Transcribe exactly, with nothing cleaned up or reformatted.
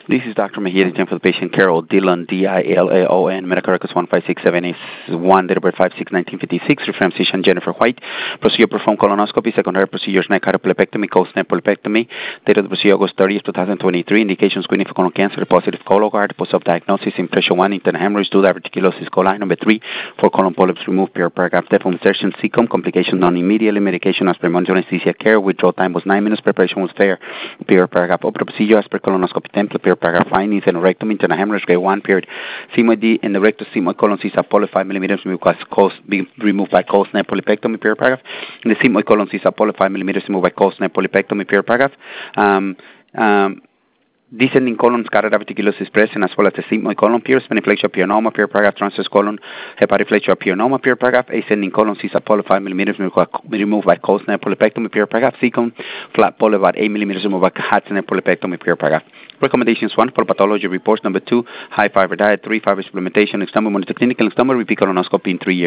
This is Doctor Mejia, the for the patient Carol Dillon, D I L A O N, medical records one five six seven eight one, date of birth five six nineteen fifty-six, reference physician Jennifer White, procedure performed colonoscopy, secondary procedures neck hyperpolepectomy, cold-snap polypectomy, date of the procedure August thirtieth, twenty twenty-three, indications screening for colon cancer, positive Cologuard, post-op diagnosis, impression one, internal hemorrhage, two diverticulosis coli, number three, for colon polyps removed, pure paragraph, deform insertion, C C O M, complication non-immediately, medication as per monitoring anesthesia care, withdrawal time was nine minutes, preparation was fair, pure paragraph, opera procedure as per colonoscopy template, pure paragraph, findings, and rectum, internal hemorrhage, grade one, period, sigmoid D, in the rectus, sigmoid colon, C poly five millimeters, removed by cold, be removed by cold snap polypectomy, pure paragraph, in the sigmoid colon, C poly five millimeters, removed by cold snap polypectomy, pure paragraph, um, um, descending colon, scarred diverticulosis present, as well as the sigmoid colon, pure speniflexia pionoma, pure paragraph, transverse colon, hepatiflexia pionoma, pure paragraph, ascending colon, C poly five millimeters, removed by cold snap polypectomy, pure paragraph, C C O M, flat poly about eight millimeters, removed by hot snap polypectomy, pure paragraph. Recommendations: one, for pathology reports; number two, high fiber diet; three, fiber supplementation; external monitor clinical external repeat colonoscopy in three years.